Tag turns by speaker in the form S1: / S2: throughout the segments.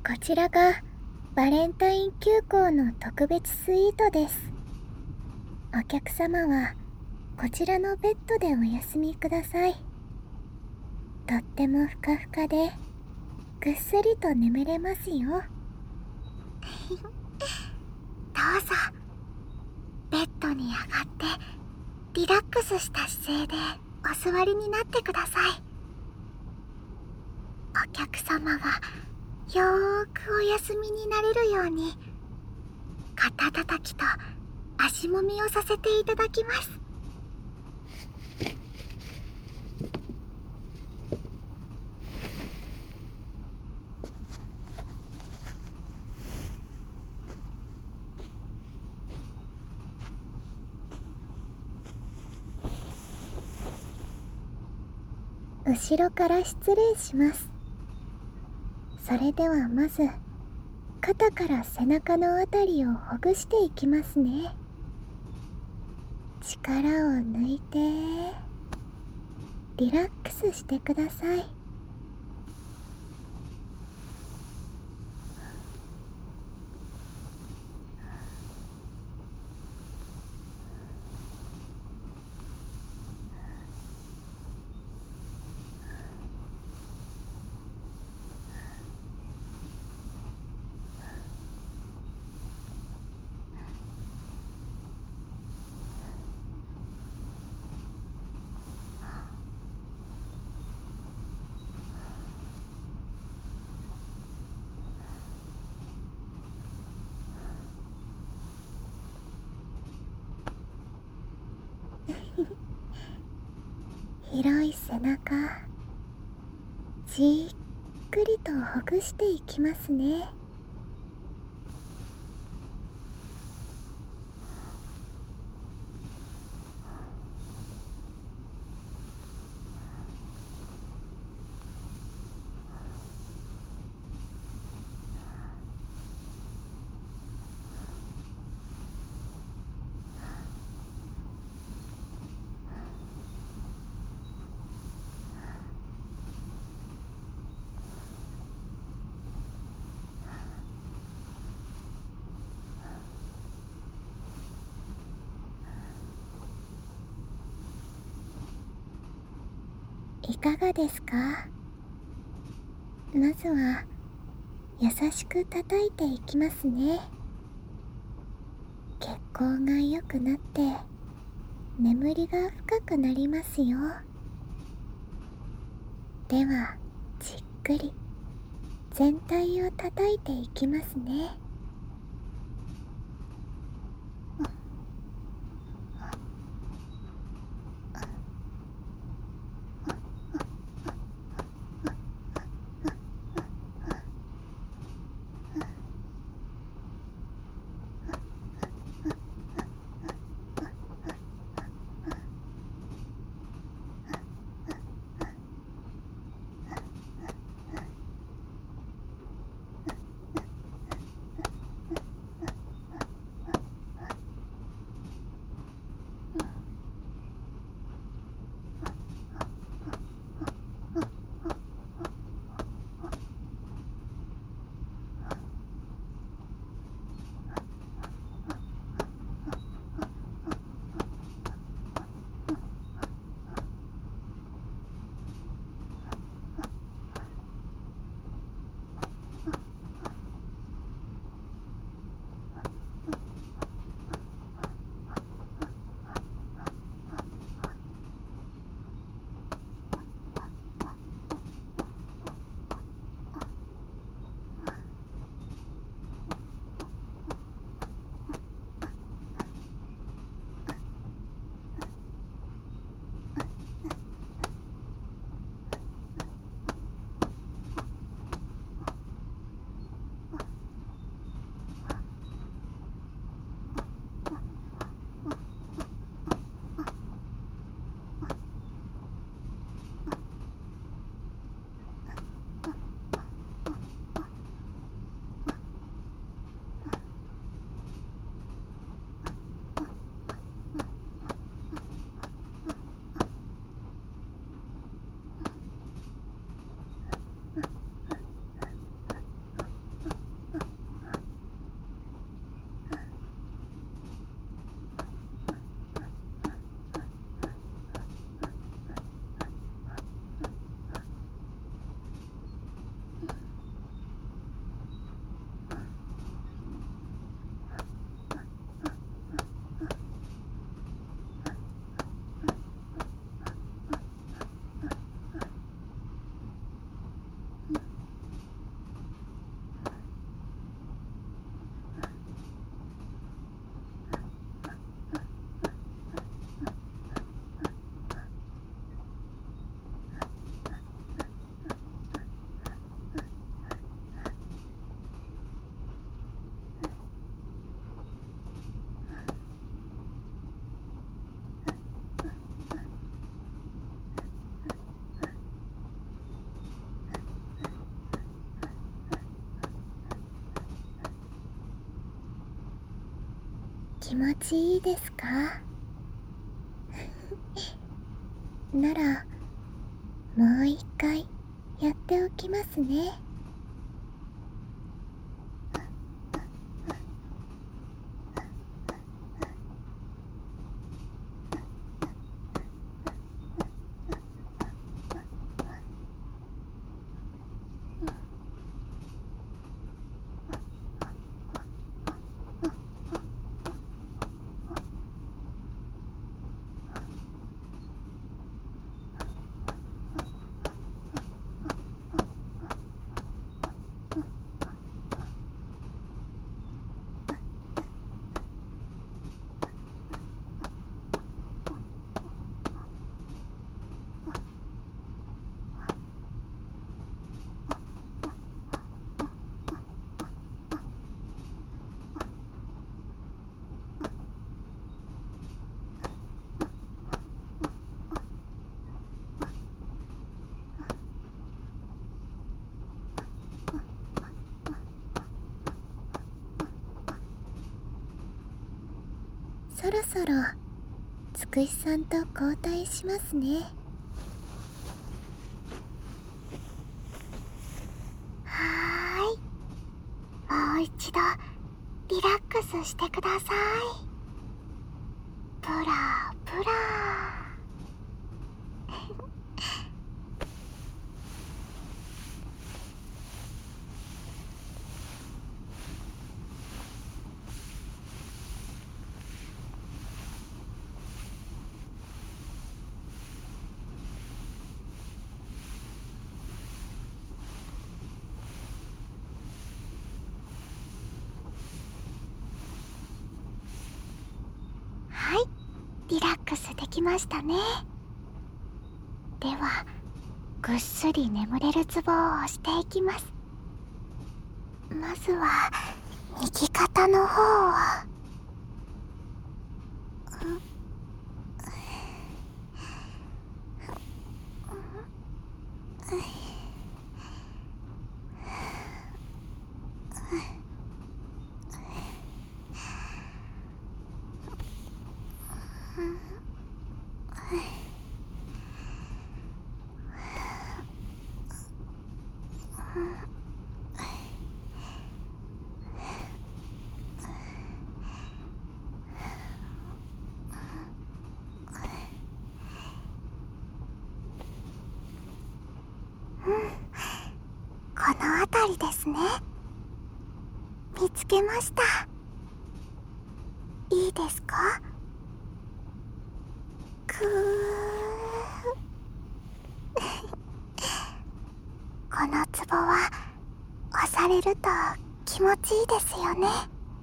S1: こちらがバレンタイン急行の特別スイートです。お客様はこちらのベッドでお休みください。とってもふかふかでぐっすりと眠れますよ。どうぞベッドに上がってリラックスした姿勢でお座りになってください。お客様がよーくお休みになれるように肩たたきと足もみをさせていただきます。後ろから失礼します。それではまず肩から背中のあたりをほぐしていきますね。力を抜いてリラックスしてください。広い背中、じっくりとほぐしていきますね。いかがですか？まずは優しく叩いていきますね。血行が良くなって眠りが深くなりますよ。ではじっくり全体を叩いていきますね。 気持ちいいですか？ならもう一回やっておきますね。そろそろつくしさんと交代しますね。はーい、もう一度リラックスしてください。プラプラはい、リラックスできましたね。ではぐっすり眠れるツボを押していきます。まずは右肩の方を。この辺りですね。見つけました。いいですか？くこのツボは押されると気持ちいいですよね。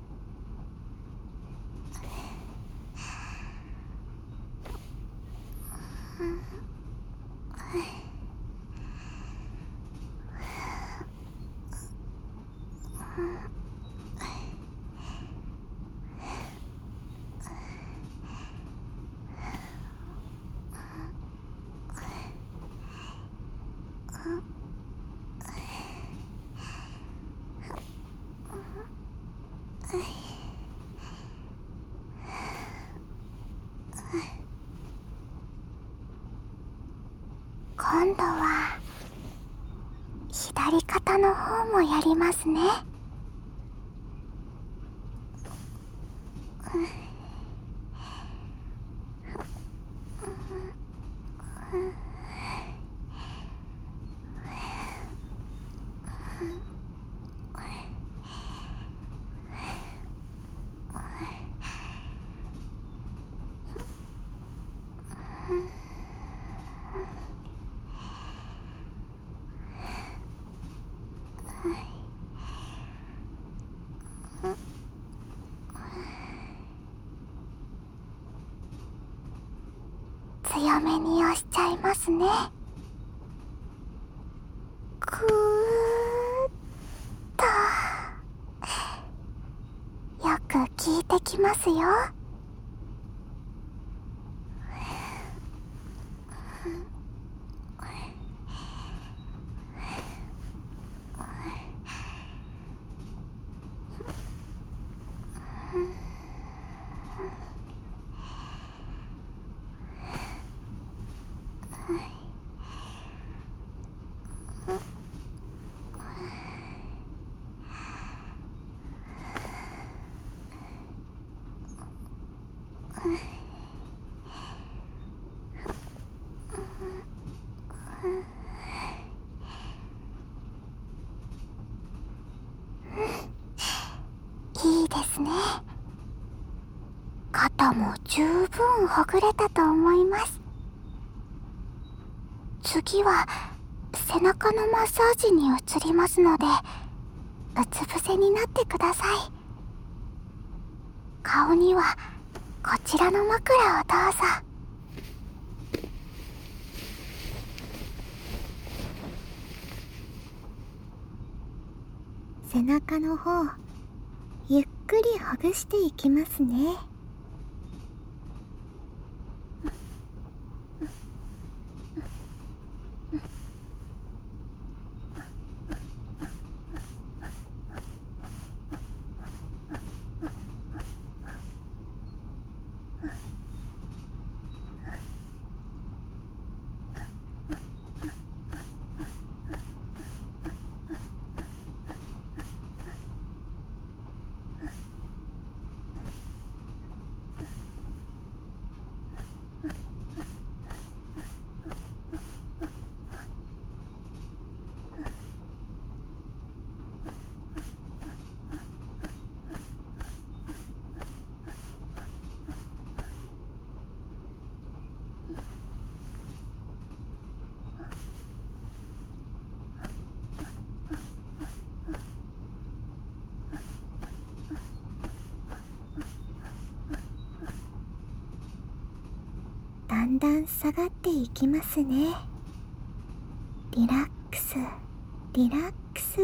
S1: 今度は左肩の方もやりますね。強めに押しちゃいますね。ぐーっとよく効いてきますよ。 ですね。肩も十分ほぐれたと思います。次は背中のマッサージに移りますので、うつ伏せになってください。顔にはこちらの枕をどうぞ。背中の方、ゆっくりほぐしていきますね。だんだん下がっていきますね。リラックス、リラックス。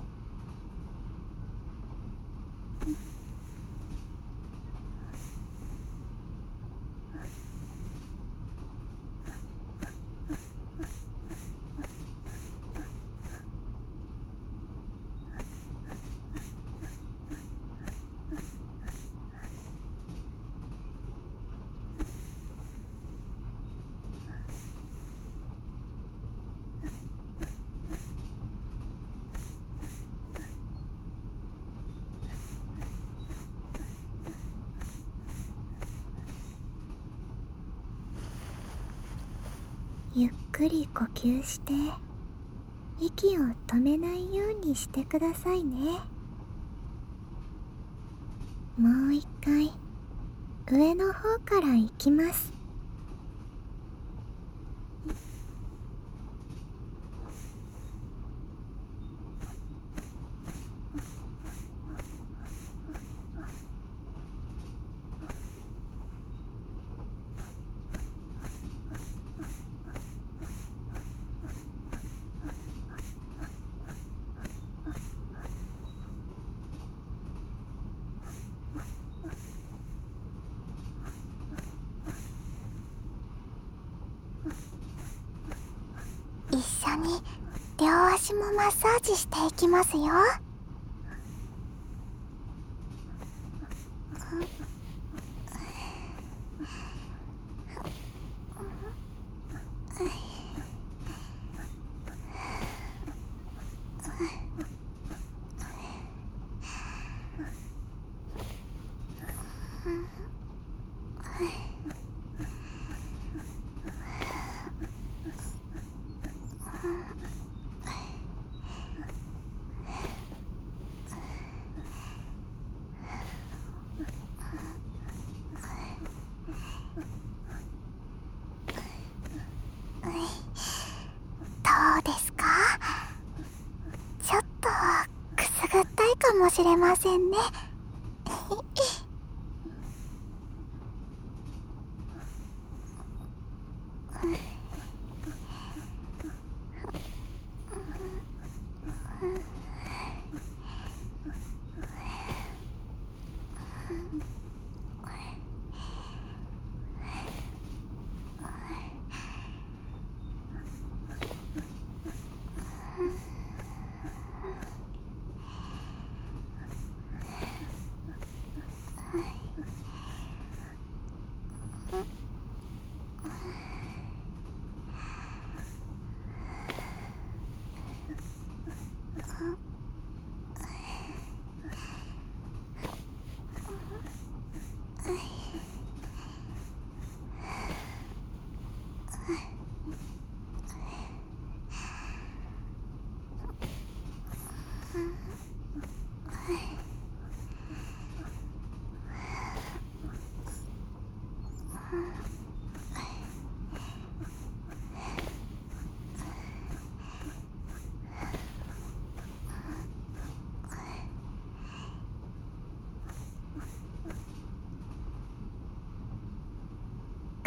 S1: ゆっくり呼吸して息を止めないようにしてくださいね。もう一回上の方から行きます。一緒に両足もマッサージしていきますよ。どうですか？ちょっとくすぐったいかもしれませんね。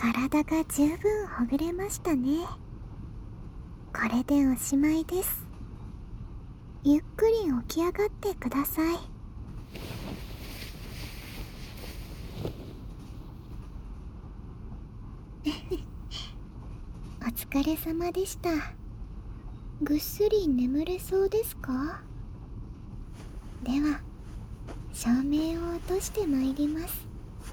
S1: 体が十分ほぐれましたね。これでおしまいです。ゆっくり起き上がってください。お疲れ様でした。ぐっすり眠れそうですか？では照明を落としてまいります。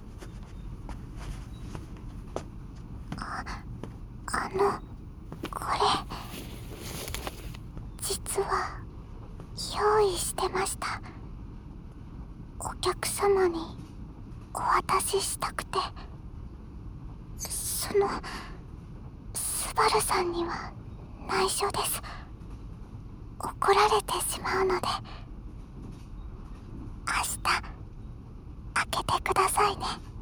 S1: これ実は用意してました。お客様にお渡ししたくて。スバルさんには内緒です。怒られてしまうので。明日開けてくださいね。